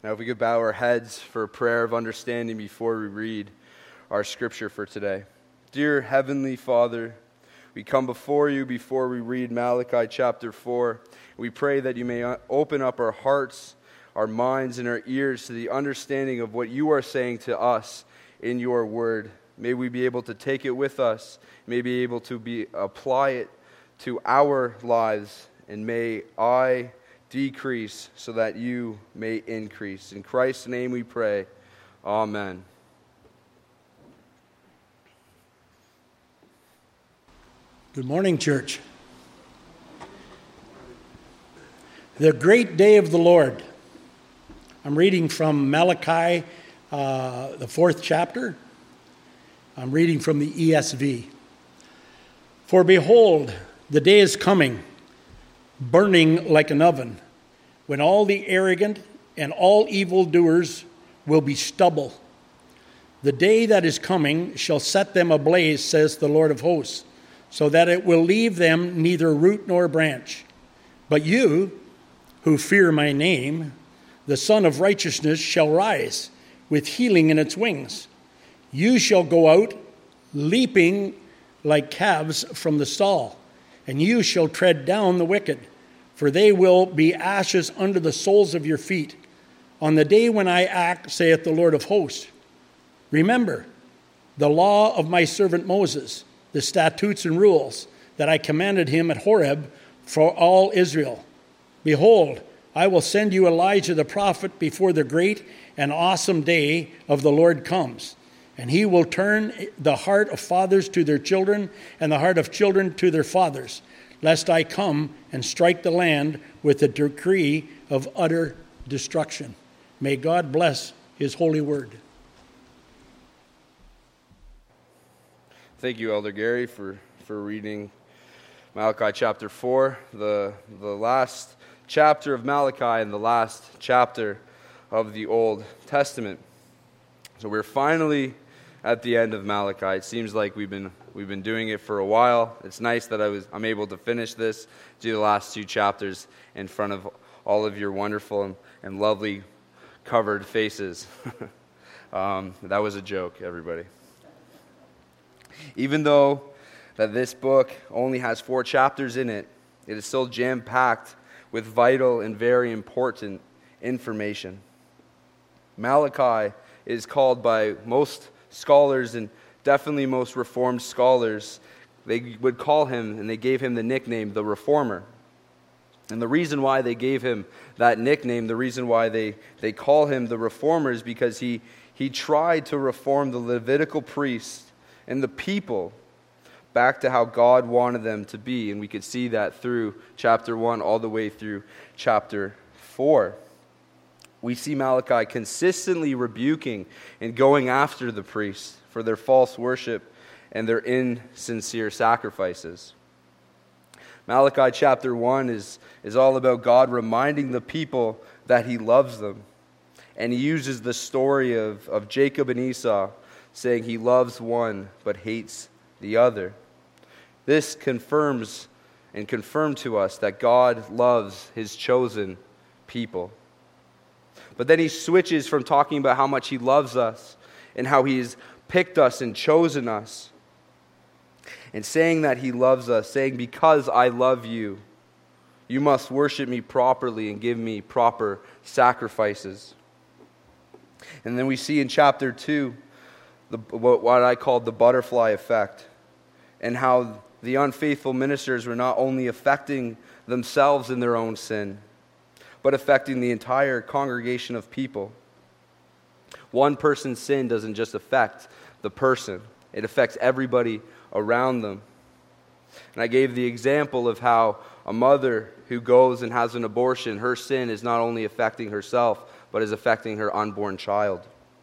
Now, if we could bow our heads for a prayer of understanding before we read our scripture for today. Dear Heavenly Father, we come before you before we read Malachi chapter 4. We pray that you may open up our hearts, our minds, and our ears to the understanding of what you are saying to us in your word. May we be able to take it with us. May be able to apply it to our lives. And may I decrease so that you may increase. In Christ's name we pray. Amen. Good morning, church. The great day of the Lord. I'm reading from Malachi, the 4th chapter. I'm reading from the ESV. For behold, the day is coming, burning like an oven, when all the arrogant and all evildoers will be stubble. The day that is coming shall set them ablaze, says the Lord of hosts, so that it will leave them neither root nor branch. But you, who fear my name, the Son of Righteousness shall rise with healing in its wings. You shall go out leaping like calves from the stall, and you shall tread down the wicked, for they will be ashes under the soles of your feet. On the day when I act, saith the Lord of hosts, remember the law of my servant Moses, the statutes and rules that I commanded him at Horeb for all Israel. Behold, I will send you Elijah the prophet before the great and awesome day of the Lord comes. And he will turn the heart of fathers to their children and the heart of children to their fathers, lest I come and strike the land with a decree of utter destruction. May God bless his holy word. Thank you, Elder Gary, for reading Malachi chapter 4, the last chapter of Malachi and the last chapter of the Old Testament. So we're finally at the end of Malachi. It seems like we've been doing it for a while. It's nice that I'm able to finish this, do the last 2 chapters in front of all of your wonderful and lovely covered faces. That was a joke, everybody. Even though that this book only has 4 chapters in it, it is still jam-packed with vital and very important information. Malachi is called by most scholars, and definitely most Reformed scholars, they would call him, and they gave him the nickname, the Reformer. And the reason why they gave him that nickname, the reason why they call him the Reformer, is because he tried to reform the Levitical priests and the people back to how God wanted them to be. And we could see that through chapter 1 all the way through chapter 4. We see Malachi consistently rebuking and going after the priests for their false worship and their insincere sacrifices. Malachi chapter 1 is all about God reminding the people that he loves them. And he uses the story of Jacob and Esau, saying he loves one but hates the other. This confirmed to us that God loves his chosen people. But then he switches from talking about how much he loves us and how he's picked us and chosen us, and saying that he loves us, saying, because I love you, you must worship me properly and give me proper sacrifices. And then we see in chapter 2 what I call the butterfly effect, and how the unfaithful ministers were not only affecting themselves in their own sin, but affecting the entire congregation of people. One person's sin doesn't just affect the person, it affects everybody around them. And I gave the example of how a mother who goes and has an abortion, her sin is not only affecting herself, but is affecting her unborn child.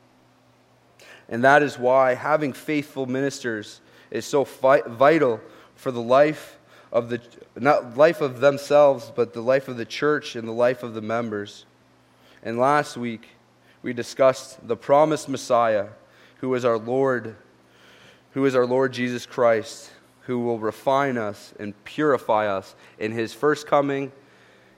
And that is why having faithful ministers is so vital for the life of not life of themselves, but the life of the church and the life of the members. And last week, we discussed the promised Messiah, who is our Lord Jesus Christ, who will refine us and purify us in his first coming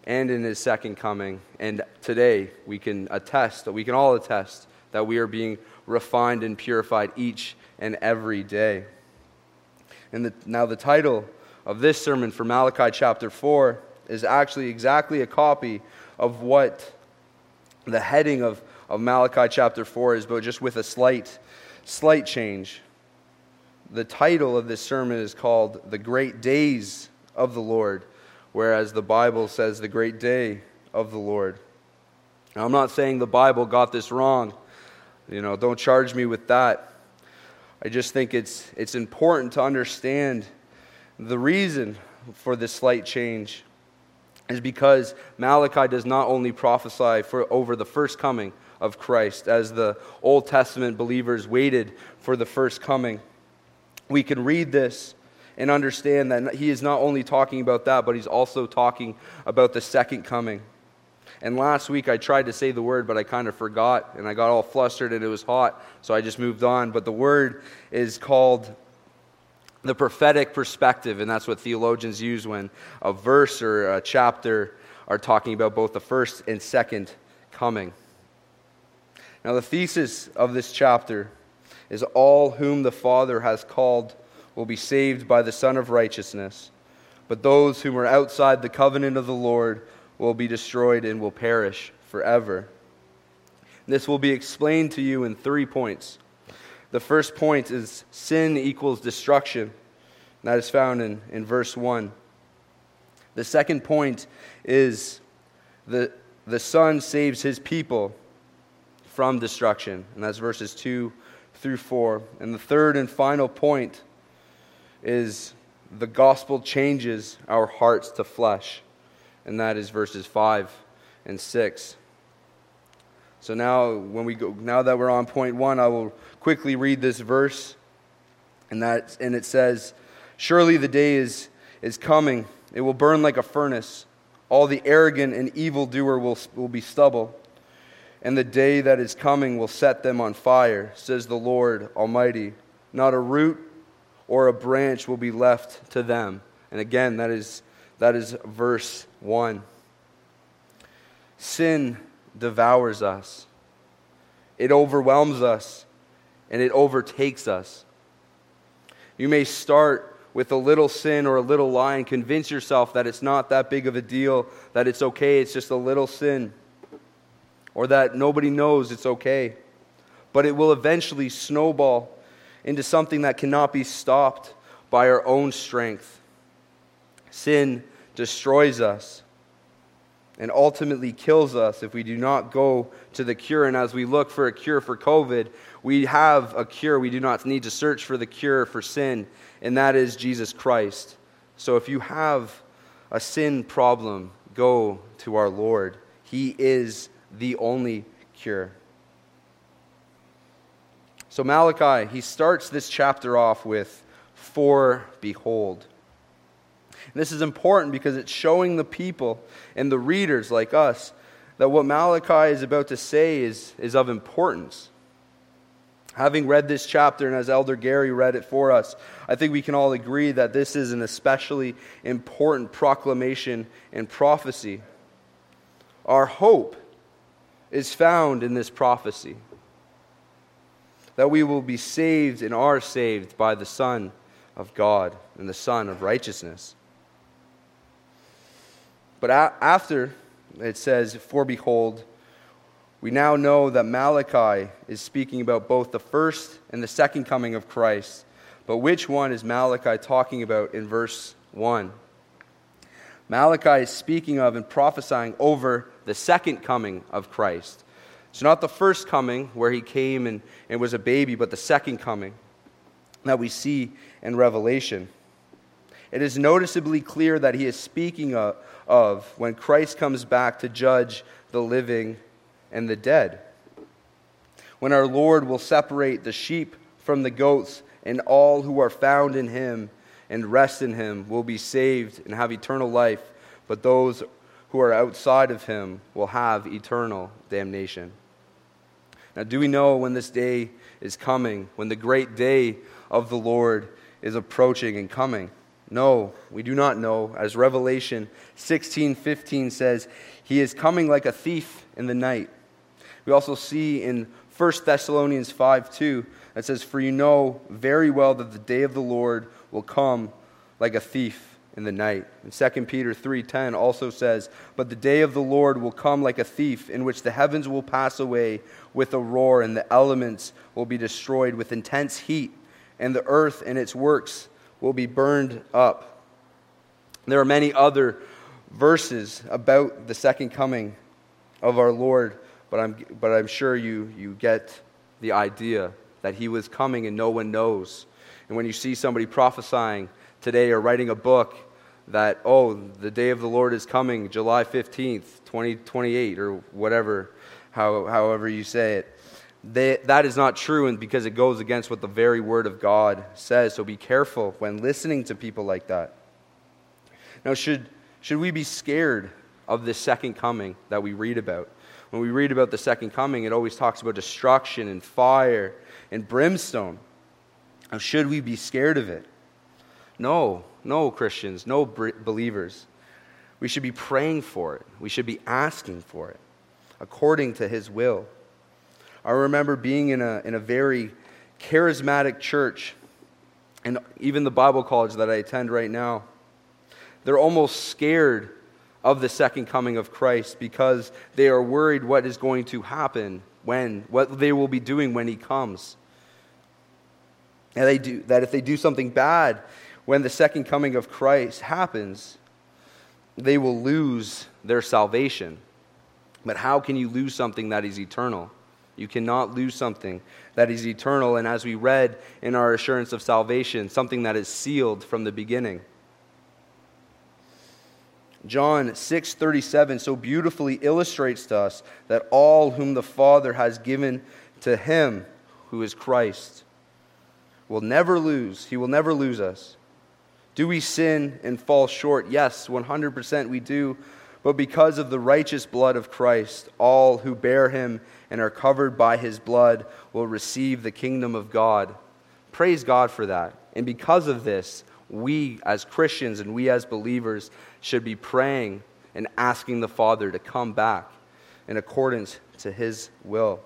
and in his second coming. And today we can all attest that we are being refined and purified each and every day. And now the title of this sermon for Malachi chapter 4 is actually exactly a copy of what the heading of Malachi chapter 4 is, but just with a slight change. The title of this sermon is called The Great Days of the Lord, whereas the Bible says the great day of the Lord. Now, I'm not saying the Bible got this wrong. Don't charge me with that. I just think it's important to understand the reason for this slight change is because Malachi does not only prophesy over the first coming of Christ, as the Old Testament believers waited for the first coming. We can read this and understand that he is not only talking about that, but he's also talking about the second coming. And last week I tried to say the word, but I kind of forgot, and I got all flustered and it was hot, so I just moved on. But the word is called the prophetic perspective, and that's what theologians use when a verse or a chapter are talking about both the first and second coming. Now, the thesis of this chapter is all whom the Father has called will be saved by the Son of Righteousness, but those whom are outside the covenant of the Lord will be destroyed and will perish forever. This will be explained to you in 3 points. The first point is sin equals destruction. And that is found in verse 1. The second point is the Son saves his people from destruction. And that's verses 2 through 4. And the third and final point is the gospel changes our hearts to flesh. And that is verses 5 and 6. So now that we're on point 1, I will quickly read this verse. And it says, "Surely the day is coming. It will burn like a furnace. All the arrogant and evildoer will be stubble. And the day that is coming will set them on fire, says the Lord Almighty. Not a root or a branch will be left to them." And again, that is verse 1. Sin devours us. It overwhelms us, and it overtakes us. You may start with a little sin or a little lie and convince yourself that it's not that big of a deal, that it's okay, it's just a little sin, or that nobody knows it's okay. But it will eventually snowball into something that cannot be stopped by our own strength. Sin destroys us and ultimately kills us if we do not go to the cure. And as we look for a cure for COVID, we have a cure. We do not need to search for the cure for sin, and that is Jesus Christ. So if you have a sin problem, go to our Lord. He is the only cure. So Malachi, he starts this chapter off with, "For behold." And this is important because it's showing the people and the readers like us that what Malachi is about to say is of importance. Having read this chapter, and as Elder Gary read it for us, I think we can all agree that this is an especially important proclamation and prophecy. Our hope is found in this prophecy, that we will be saved and are saved by the Son of God and the Son of Righteousness. But after it says, "For behold," we now know that Malachi is speaking about both the first and the second coming of Christ. But which one is Malachi talking about in verse 1? Malachi is speaking of and prophesying over the second coming of Christ. It's not the first coming where he came and was a baby, but the second coming that we see in Revelation. It is noticeably clear that he is speaking of when Christ comes back to judge the living and the dead. When our Lord will separate the sheep from the goats, and all who are found in him and rest in him will be saved and have eternal life, but those who are outside of him will have eternal damnation. Now, do we know when this day is coming, when the great day of the Lord is approaching and coming? No, we do not know. As Revelation 16:15 says, he is coming like a thief in the night. We also see in 1 Thessalonians 5:2 that says, for you know very well that the day of the Lord will come like a thief in the night. And 2 Peter 3:10 also says, but the day of the Lord will come like a thief, in which the heavens will pass away with a roar, and the elements will be destroyed with intense heat, and the earth and its works will be burned up. There are many other verses about the second coming of our Lord, but I'm sure you get the idea that he was coming and no one knows. And when you see somebody prophesying today or writing a book that, oh, the day of the Lord is coming, July 15th, 2028, or whatever, however you say it, that is not true, and because it goes against what the very Word of God says. So be careful when listening to people like that. Now, should we be scared of this second coming that we read about? When we read about the second coming, it always talks about destruction and fire and brimstone. Now, should we be scared of it? No, Christians, no believers. We should be praying for it. We should be asking for it according to his will. I remember being in a very charismatic church, and even the Bible college that I attend right now. They're almost scared of the second coming of Christ because they are worried what is going to happen what they will be doing when he comes. And that if they do something bad when the second coming of Christ happens, they will lose their salvation. But how can you lose something that is eternal? You cannot lose something that is eternal, and as we read in our assurance of salvation, something that is sealed from the beginning. John 6:37 so beautifully illustrates to us that all whom the Father has given to him, who is Christ, will never lose. He will never lose us. Do we sin and fall short? Yes, 100% we do. But because of the righteous blood of Christ, all who bear him and are covered by his blood will receive the kingdom of God. Praise God for that. And because of this, we as Christians and we as believers should be praying and asking the Father to come back in accordance to his will.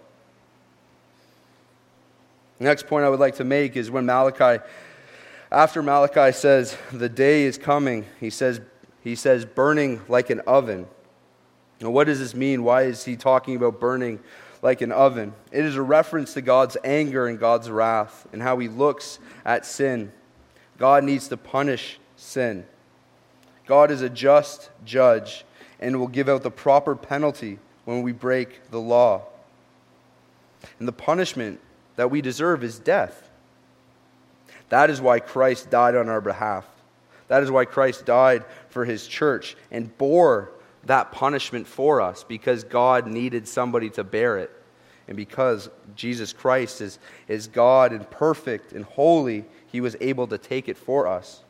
The next point I would like to make is when after Malachi says, the day is coming, he says burning like an oven. Now, what does this mean? Why is he talking about burning like an oven? It is a reference to God's anger and God's wrath and how he looks at sin. God needs to punish sin. God is a just judge and will give out the proper penalty when we break the law. And the punishment that we deserve is death. That is why Christ died on our behalf. That is why Christ died for his church and bore that punishment for us, because God needed somebody to bear it. And because Jesus Christ is God and perfect and holy, he was able to take it for us.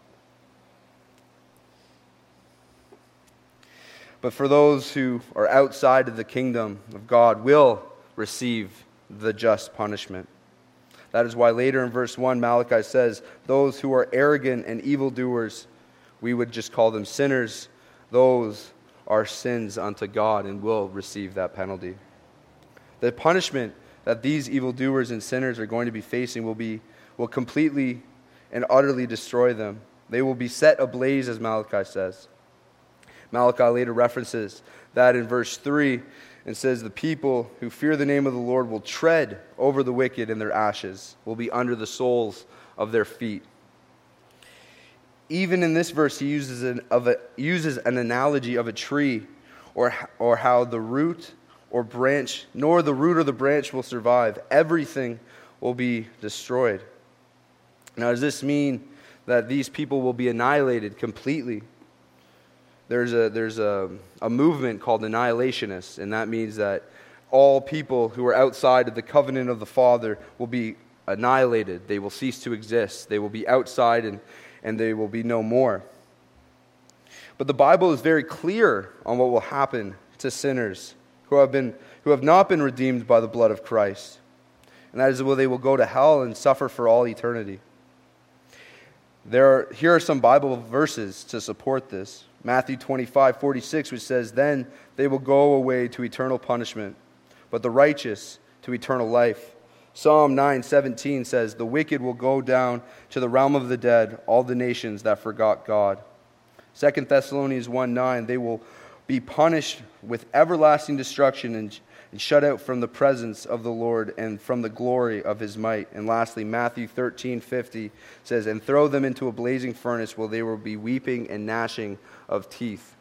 But for those who are outside of the kingdom of God will receive the just punishment. That is why later in verse 1, Malachi says, those who are arrogant and evildoers, we would just call them sinners. Those are sins unto God and will receive that penalty. The punishment that these evildoers and sinners are going to be facing will completely and utterly destroy them. They will be set ablaze, as Malachi says. Malachi later references that in verse 3 and says, the people who fear the name of the Lord will tread over the wicked, and their ashes will be under the soles of their feet. Even in this verse, he uses an analogy of a tree, or how the root or branch, nor the root or the branch will survive. Everything will be destroyed. Now, does this mean that these people will be annihilated completely? There's a movement called annihilationists, and that means that all people who are outside of the covenant of the Father will be annihilated. They will cease to exist. They will be outside and they will be no more. But the Bible is very clear on what will happen to sinners who have not been redeemed by the blood of Christ. And that is, they will go to hell and suffer for all eternity. Here are some Bible verses to support this. Matthew 25:46, which says, "Then they will go away to eternal punishment, but the righteous to eternal life." Psalm 9:17 says, "The wicked will go down to the realm of the dead, all the nations that forgot God." 2 Thessalonians 1:9, "They will be punished with everlasting destruction and shut out from the presence of the Lord and from the glory of his might." And lastly, Matthew 13:50 says, "And throw them into a blazing furnace where they will be weeping and gnashing of teeth."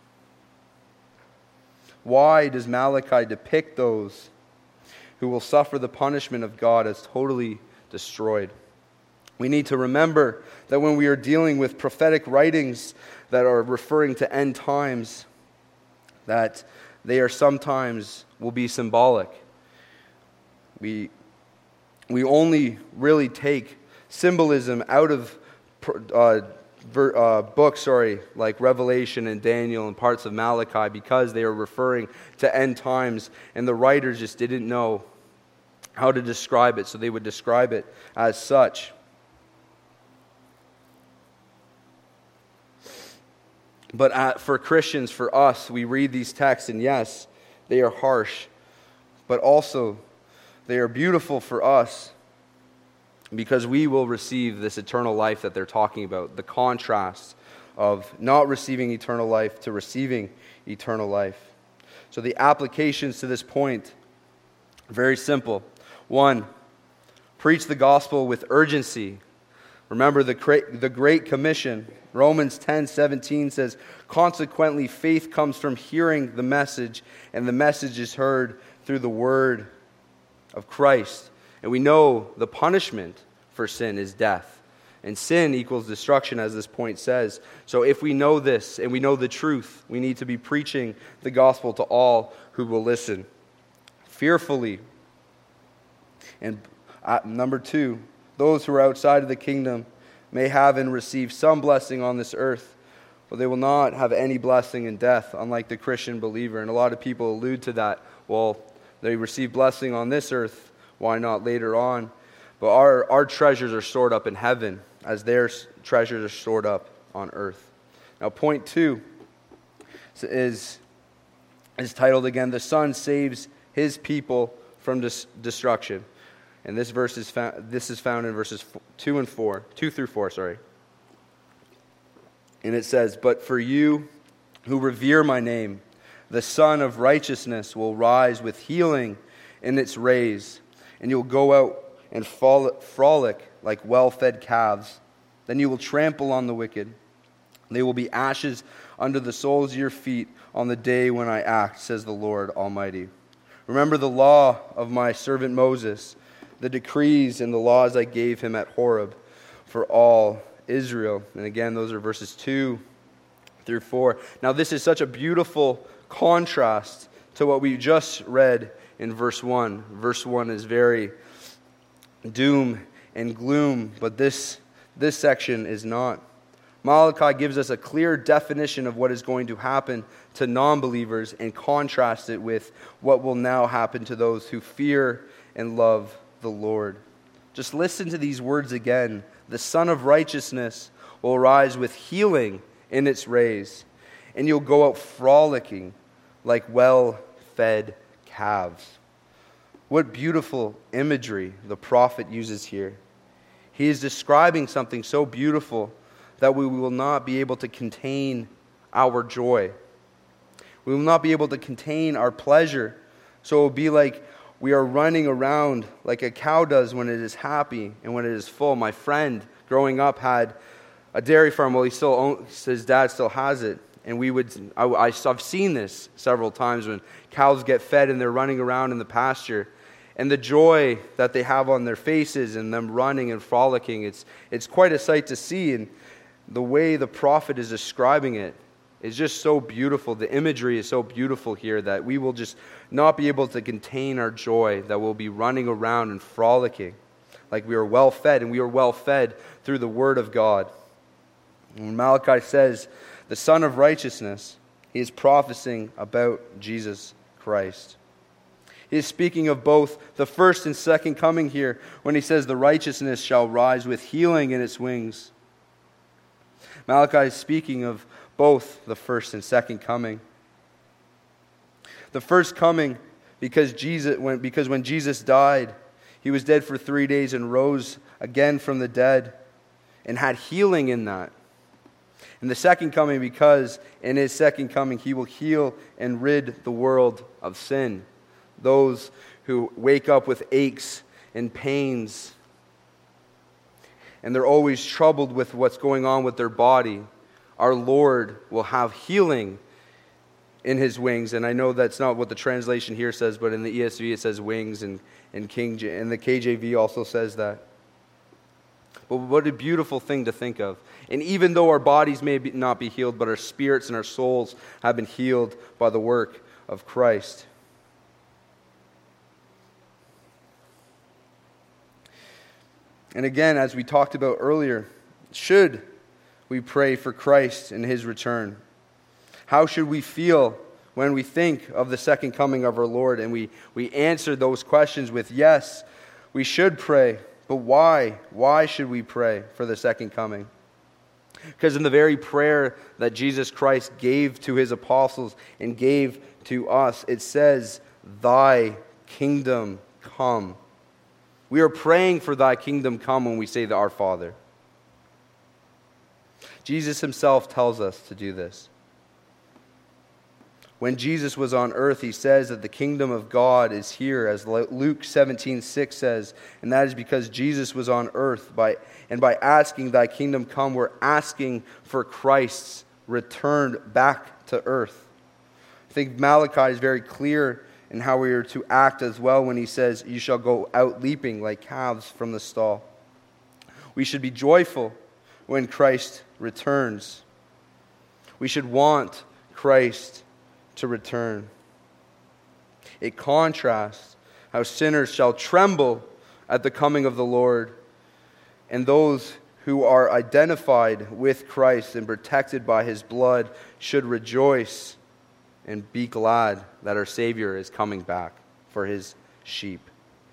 Why does Malachi depict those who will suffer the punishment of God as totally destroyed? We need to remember that when we are dealing with prophetic writings that are referring to end times, that they are sometimes will be symbolic. We only really take symbolism out of books, like Revelation and Daniel and parts of Malachi, because they are referring to end times, and the writers just didn't know how to describe it, so they would describe it as such. But for Christians, for us, we read these texts, and yes, they are harsh, but also they are beautiful for us because we will receive this eternal life that they're talking about, the contrast of not receiving eternal life to receiving eternal life. So the applications to this point, very simple. 1, preach the gospel with urgency. Remember the Great Commission. Romans 10:17 says, "Consequently, faith comes from hearing the message, and the message is heard through the word of Christ." And we know the punishment for sin is death. And sin equals destruction, as this point says. So if we know this, and we know the truth, we need to be preaching the gospel to all who will listen fearfully. And number 2, those who are outside of the kingdom may have and receive some blessing on this earth, but they will not have any blessing in death, unlike the Christian believer. And a lot of people allude to that. Well, they receive blessing on this earth, why not later on? But our treasures are stored up in heaven, as their treasures are stored up on earth. Now, point 2 is titled again, "The Son Saves His People from Destruction." And this is found in verses 2 through 4. And it says, "But for you who revere my name, the Son of Righteousness will rise with healing in its rays, and you'll go out and frolic like well-fed calves. Then you will trample on the wicked. They will be ashes under the soles of your feet on the day when I act, says the Lord Almighty. Remember the law of my servant Moses, the decrees and the laws I gave him at Horeb for all Israel." And again, those are verses 2 through 4. Now, this is such a beautiful contrast to what we just read in verse 1. Verse 1 is very doom and gloom, but this section is not. Malachi gives us a clear definition of what is going to happen to non-believers and contrasts it with what will now happen to those who fear and love the Lord. Just listen to these words again. "The Son of Righteousness will rise with healing in its rays, and you'll go out frolicking like well-fed calves." What beautiful imagery the prophet uses here. He is describing something so beautiful that we will not be able to contain our joy. We will not be able to contain our pleasure. So it will be like we are running around like a cow does when it is happy and when it is full. My friend growing up had a dairy farm. Well, his dad still has it. And I've seen this several times when cows get fed and they're running around in the pasture. And the joy that they have on their faces and them running and frolicking, it's quite a sight to see. And the way the prophet is describing it is just so beautiful. The imagery is so beautiful here that we will just not be able to contain our joy, that we'll be running around and frolicking like we are well fed, and we are well fed through the Word of God. And when Malachi says, "the Son of Righteousness," he is prophesying about Jesus Christ. He is speaking of both the first and second coming here when he says the righteousness shall rise with healing in its wings. Malachi is speaking of both the first and second coming. The first coming because when Jesus died, he was dead for 3 days and rose again from the dead and had healing in that. And the second coming because in his second coming he will heal and rid the world of sin. Those who wake up with aches and pains and they're always troubled with what's going on with their body, our Lord will have healing in his wings. And I know that's not what the translation here says, but in the ESV it says wings, and the KJV also says that. But what a beautiful thing to think of. And even though our bodies may not be healed, but our spirits and our souls have been healed by the work of Christ. And again, as we talked about earlier, should we pray for Christ and his return? How should we feel when we think of the second coming of our Lord? And we answer those questions with yes, we should pray. But why? Why should we pray for the second coming? Because in the very prayer that Jesus Christ gave to his apostles and gave to us, it says, "Thy kingdom come." We are praying for thy kingdom come when we say the Our Father. Jesus himself tells us to do this. When Jesus was on earth, he says that the kingdom of God is here, as Luke 17:6 says, and that is because Jesus was on earth. By asking thy kingdom come, we're asking for Christ's return back to earth. I think Malachi is very clear in how we are to act as well when he says, "You shall go out leaping like calves from the stall." We should be joyful when Christ returns. We should want Christ to return. It contrasts how sinners shall tremble at the coming of the Lord, and those who are identified with Christ and protected by his blood should rejoice and be glad that our Savior is coming back for his sheep.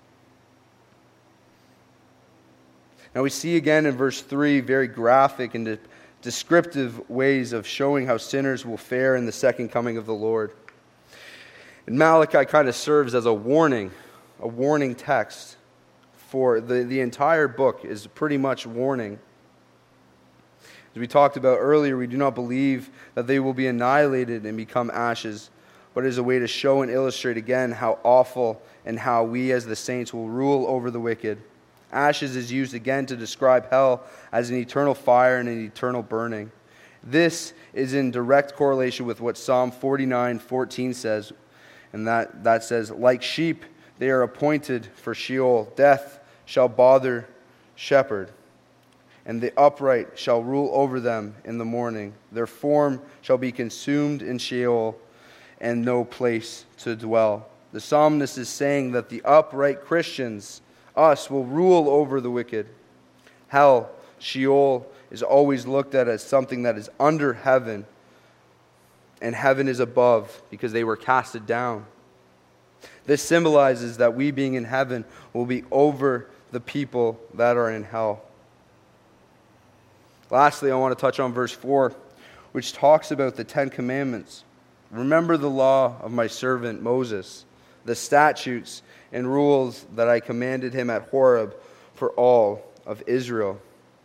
Now we see again in verse 3 very graphic and descriptive ways of showing how sinners will fare in the second coming of the Lord. And Malachi kind of serves as a warning text for the entire book is pretty much warning. As we talked about earlier, we do not believe that they will be annihilated and become ashes, but it is a way to show and illustrate again how awful and how we as the saints will rule over the wicked. Ashes is used again to describe hell as an eternal fire and an eternal burning. This is in direct correlation with what Psalm 49:14 says, and that says, "Like sheep they are appointed for Sheol. Death shall bother shepherd, and the upright shall rule over them in the morning. Their form shall be consumed in Sheol, and no place to dwell." The psalmist is saying that the upright Christians, us, will rule over the wicked. Hell, Sheol, is always looked at as something that is under heaven, and heaven is above because they were casted down. This symbolizes that we being in heaven will be over the people that are in hell. Lastly, I want to touch on verse 4, which talks about the 10 Commandments. "Remember the law of my servant Moses, the statutes and rules that I commanded him at Horeb for all of Israel."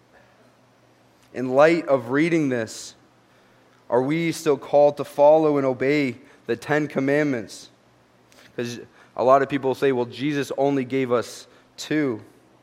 In light of reading this, are we still called to follow and obey the 10 Commandments? Because a lot of people say, well, Jesus only gave us 2.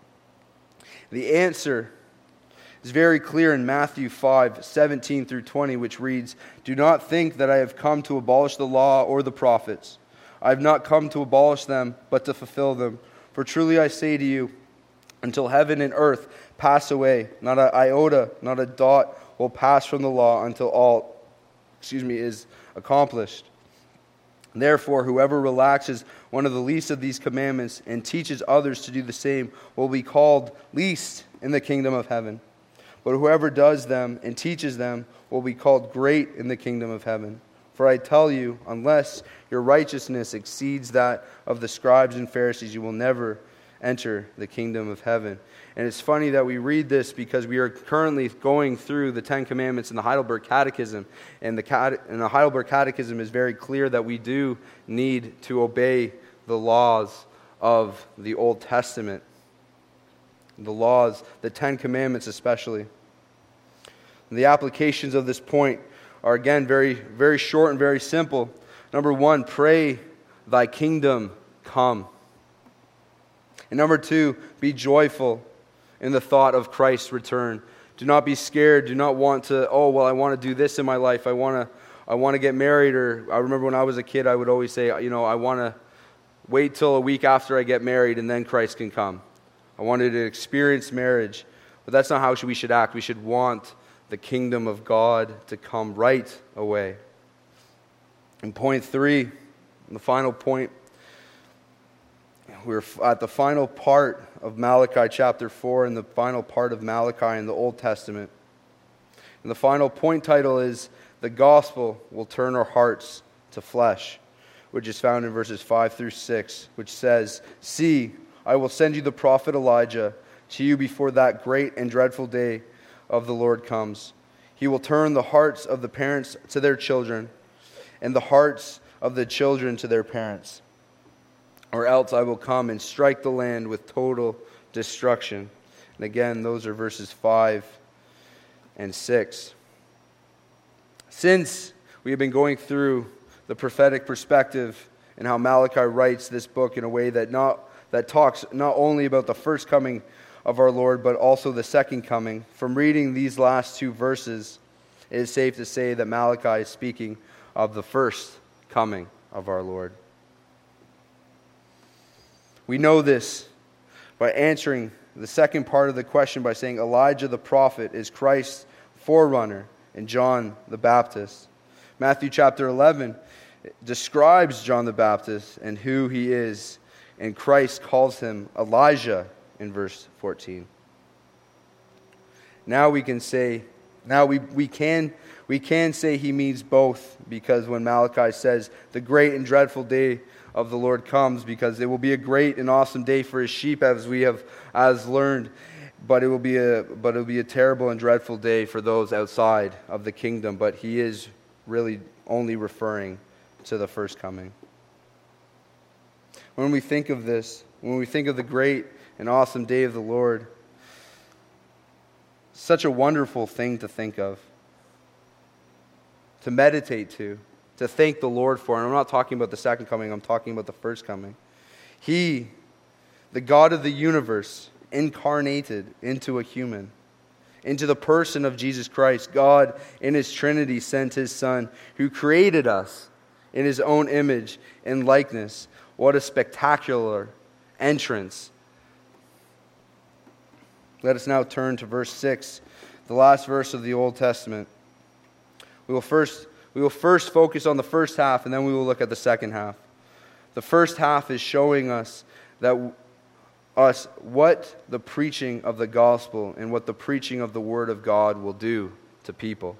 The answer is very clear in Matthew 5:17 through 20, which reads, "Do not think that I have come to abolish the law or the prophets. I have not come to abolish them, but to fulfill them. For truly I say to you, until heaven and earth pass away, not an iota, not a dot will pass from the law until all is accomplished. Therefore, whoever relaxes one of the least of these commandments and teaches others to do the same will be called least in the kingdom of heaven. But whoever does them and teaches them will be called great in the kingdom of heaven. For I tell you, unless your righteousness exceeds that of the scribes and Pharisees, you will never enter the kingdom of heaven. And it's funny that we read this because we are currently going through the Ten Commandments in the Heidelberg Catechism. And the Heidelberg Catechism is very clear that we do need to obey the laws of the Old Testament. The laws, the Ten Commandments especially. And the applications of this point are again very, very short and very simple. Number one, pray, thy kingdom come. And number two, be joyful in the thought of Christ's return. Do not be scared. Do not want to, I want to do this in my life. I want to get married. Or I remember when I was a kid, I would always say, I want to wait till a week after I get married and then Christ can come. I wanted to experience marriage. But that's not how we should act. We should want the kingdom of God to come right away. And point three, the final point, we're at the final part of Malachi chapter 4 and the final part of Malachi in the Old Testament. And the final point title is, The Gospel Will Turn Our Hearts to Flesh, which is found in verses 5 through 6, which says, See, I will send you the prophet Elijah to you before that great and dreadful day of the Lord comes. He will turn the hearts of the parents to their children, and the hearts of the children to their parents. Or else I will come and strike the land with total destruction. And again, those are verses 5 and 6. Since we have been going through the prophetic perspective and how Malachi writes this book in a way that talks not only about the first coming of our Lord, but also the second coming, from reading these last two verses, it is safe to say that Malachi is speaking of the first coming of our Lord. We know this by answering the second part of the question by saying Elijah the prophet is Christ's forerunner and John the Baptist. Matthew chapter 11 describes John the Baptist and who he is, and Christ calls him Elijah in verse 14. Now we can say he means both, because when Malachi says the great and dreadful day of the Lord comes, because it will be a great and awesome day for his sheep, as we have learned, but it will be a terrible and dreadful day for those outside of the kingdom. But he is really only referring to the first coming. When we think of this, when we think of the great and awesome day of the Lord, such a wonderful thing to think of, to meditate to thank the Lord for. And I'm not talking about the second coming, I'm talking about the first coming. He, the God of the universe, incarnated into a human, into the person of Jesus Christ. God in his Trinity sent his Son, who created us in his own image and likeness. What a spectacular entrance. Let us now turn to verse 6, the last verse of the Old Testament. We will first focus on the first half, and then we will look at the second half. The first half is showing us what the preaching of the gospel and what the preaching of the Word of God will do to people.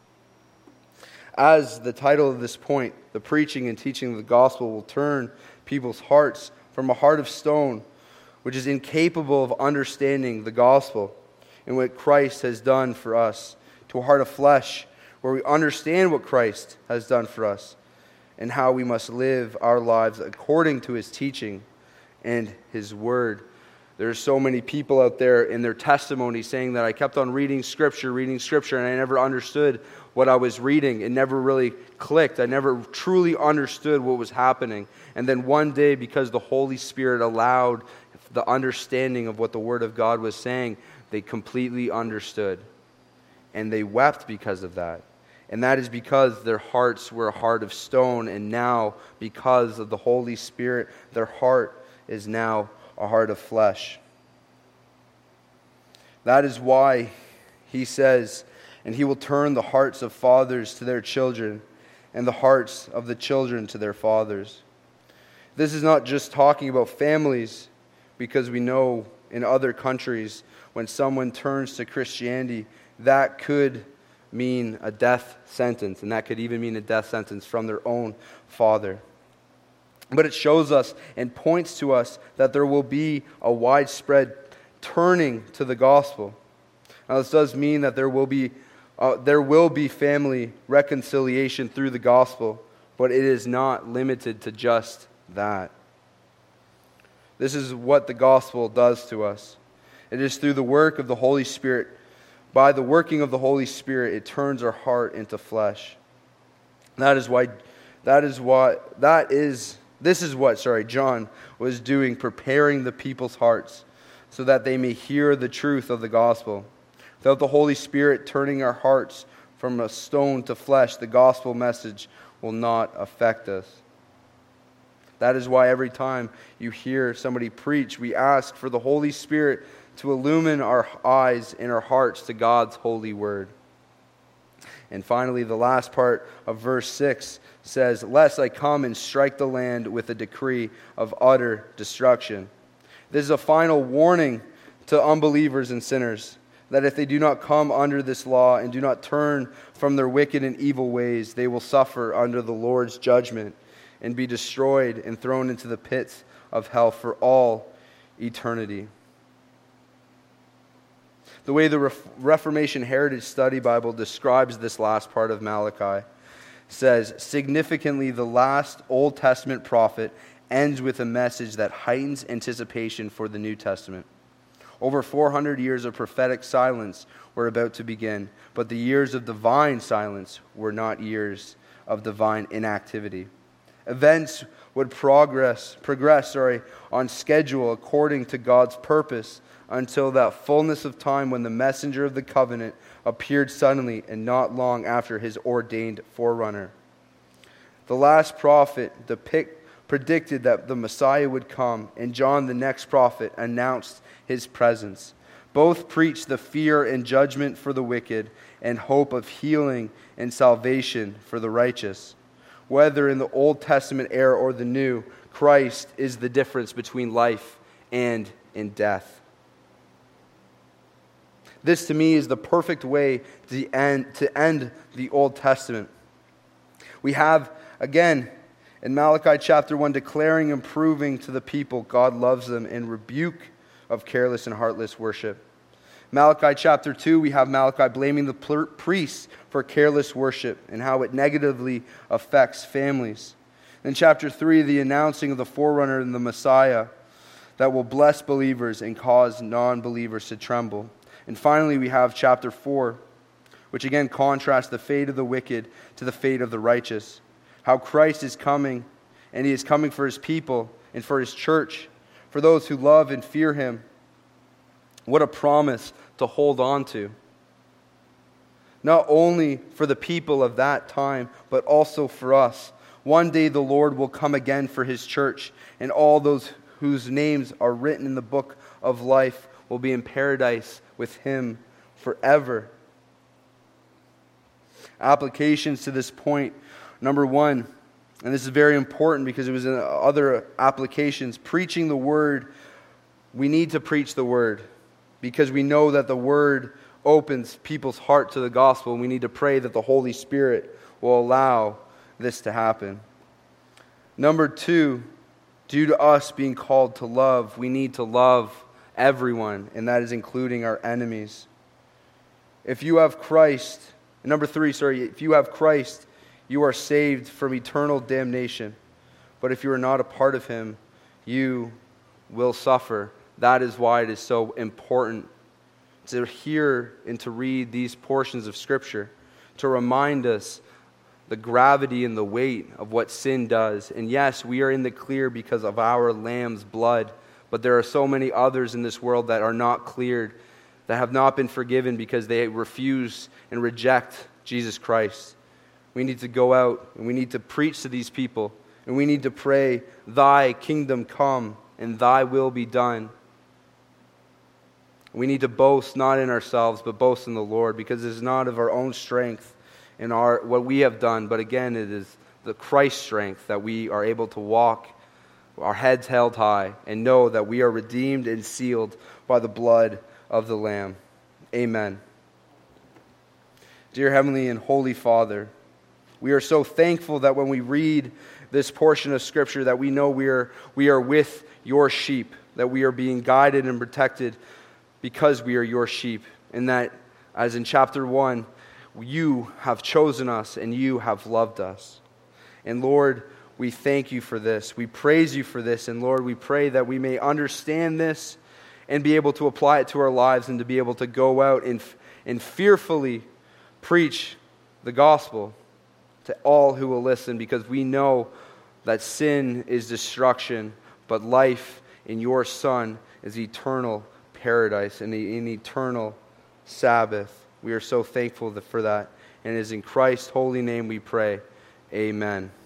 As the title of this point, the preaching and teaching of the gospel will turn people's hearts from a heart of stone, which is incapable of understanding the gospel and what Christ has done for us, to a heart of flesh, where we understand what Christ has done for us and how we must live our lives according to his teaching and his word. There are so many people out there in their testimony saying that I kept on reading Scripture, and I never understood what I was reading. It never really clicked. I never truly understood what was happening. And then one day, because the Holy Spirit allowed the understanding of what the Word of God was saying, they completely understood. And they wept because of that. And that is because their hearts were a heart of stone, and now, because of the Holy Spirit, their heart is now a heart of flesh. That is why he says, and he will turn the hearts of fathers to their children, and the hearts of the children to their fathers. This is not just talking about families, because we know in other countries, when someone turns to Christianity, that could mean a death sentence, and that could even mean a death sentence from their own father. But it shows us and points to us that there will be a widespread turning to the gospel. Now, this does mean that there will be family reconciliation through the gospel, but it is not limited to just that. This is what the gospel does to us. It is through the work of the Holy Spirit. By the working of the Holy Spirit, it turns our heart into flesh. This is what John was doing, preparing the people's hearts so that they may hear the truth of the gospel. Without the Holy Spirit turning our hearts from a stone to flesh, the gospel message will not affect us. That is why every time you hear somebody preach, we ask for the Holy Spirit to illumine our eyes and our hearts to God's holy word. And finally, the last part of verse 6 says, "Lest I come and strike the land with a decree of utter destruction." This is a final warning to unbelievers and sinners, that if they do not come under this law and do not turn from their wicked and evil ways, they will suffer under the Lord's judgment and be destroyed and thrown into the pits of hell for all eternity. The way the Reformation Heritage Study Bible describes this last part of Malachi says, significantly, the last Old Testament prophet ends with a message that heightens anticipation for the New Testament. Over 400 years of prophetic silence were about to begin, but the years of divine silence were not years of divine inactivity. Events would progress on schedule according to God's purpose until that fullness of time when the messenger of the covenant appeared suddenly and not long after his ordained forerunner. The last prophet predicted that the Messiah would come, and John, the next prophet, announced his presence. Both preached the fear and judgment for the wicked and hope of healing and salvation for the righteous. Whether in the Old Testament era or the New, Christ is the difference between life and in death. This, to me, is the perfect way to end the Old Testament. We have, again, in Malachi chapter 1, declaring and proving to the people God loves them in rebuke of careless and heartless worship. Malachi chapter 2, we have Malachi blaming the priests for careless worship and how it negatively affects families. In chapter 3, the announcing of the forerunner and the Messiah that will bless believers and cause non-believers to tremble. And finally, we have chapter 4, which again contrasts the fate of the wicked to the fate of the righteous. How Christ is coming, and He is coming for His people and for His church, for those who love and fear Him. What a promise to hold on to. Not only for the people of that time, but also for us. One day the Lord will come again for His church, and all those whose names are written in the book of life will be in paradise with Him forever. Applications to this point. Number one, and this is very important because it was in other applications, preaching the Word. We need to preach the Word because we know that the Word opens people's heart to the gospel, and we need to pray that the Holy Spirit will allow this to happen. Number two, due to us being called to love, we need to love everyone, and that is including our enemies. If you have Christ, if you have Christ, you are saved from eternal damnation. But if you are not a part of Him, you will suffer. That is why it is so important to hear and to read these portions of Scripture, to remind us the gravity and the weight of what sin does. And yes, we are in the clear because of our Lamb's blood, but there are so many others in this world that are not cleared, that have not been forgiven because they refuse and reject Jesus Christ. We need to go out and we need to preach to these people, and we need to pray, "Thy kingdom come and Thy will be done." We need to boast not in ourselves, but boast in the Lord, because it is not of our own strength and what we have done, but again, it is the Christ strength that we are able to walk, our heads held high, and know that we are redeemed and sealed by the blood of the Lamb. Amen. Dear Heavenly and Holy Father, We are so thankful that when we read this portion of Scripture that we know we are with your sheep, that we are being guided and protected because we are your sheep, and that, as in chapter 1, you have chosen us and you have loved us. And Lord, we thank you for this. We praise you for this. And Lord, we pray that we may understand this and be able to apply it to our lives and to be able to go out and fearfully preach the gospel to all who will listen, because we know that sin is destruction, but life in your Son is eternal paradise and an eternal Sabbath. We are so thankful for that. And it is in Christ's holy name we pray. Amen.